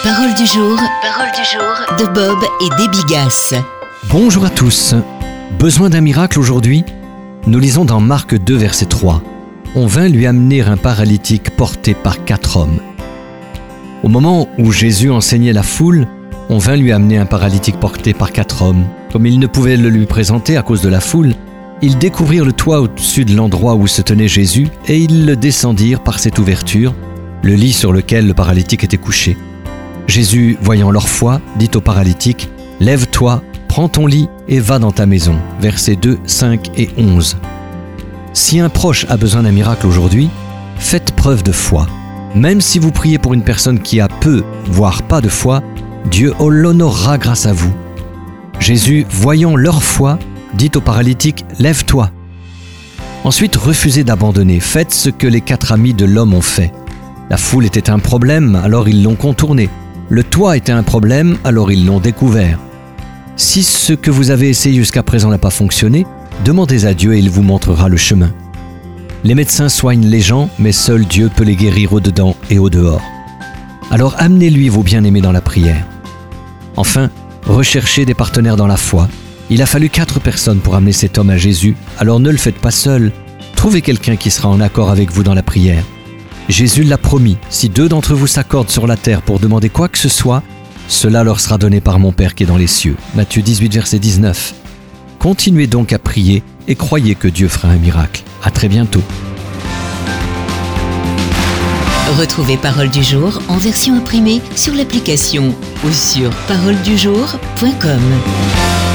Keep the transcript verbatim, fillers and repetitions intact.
Parole du jour, parole du jour de Bob et Debbie Gass. Bonjour à tous. Besoin d'un miracle aujourd'hui ? Nous lisons dans Marc deux, verset trois. On vint lui amener un paralytique porté par quatre hommes. Au moment où Jésus enseignait la foule, on vint lui amener un paralytique porté par quatre hommes. Comme ils ne pouvaient le lui présenter à cause de la foule, ils découvrirent le toit au-dessus de l'endroit où se tenait Jésus et ils le descendirent par cette ouverture, le lit sur lequel le paralytique était couché. Jésus, voyant leur foi, dit au paralytique « Lève-toi, prends ton lit et va dans ta maison » versets deux, cinq et onze. Si un proche a besoin d'un miracle aujourd'hui, faites preuve de foi. Même si vous priez pour une personne qui a peu, voire pas de foi, Dieu l'honorera grâce à vous. Jésus, voyant leur foi, dit au paralytique « Lève-toi ». Ensuite, refusez d'abandonner. Faites ce que les quatre amis de l'homme ont fait. La foule était un problème, alors ils l'ont contourné. Le toit était un problème, alors ils l'ont découvert. Si ce que vous avez essayé jusqu'à présent n'a pas fonctionné, demandez à Dieu et il vous montrera le chemin. Les médecins soignent les gens, mais seul Dieu peut les guérir au-dedans et au-dehors. Alors amenez-lui vos bien-aimés dans la prière. Enfin, recherchez des partenaires dans la foi. Il a fallu quatre personnes pour amener cet homme à Jésus, alors ne le faites pas seul. Trouvez quelqu'un qui sera en accord avec vous dans la prière. Jésus l'a promis, si deux d'entre vous s'accordent sur la terre pour demander quoi que ce soit, cela leur sera donné par mon Père qui est dans les cieux. Matthieu dix-huit, verset dix-neuf. Continuez donc à prier et croyez que Dieu fera un miracle. À très bientôt. Retrouvez Parole du jour en version imprimée sur l'application ou sur parole du jour point com.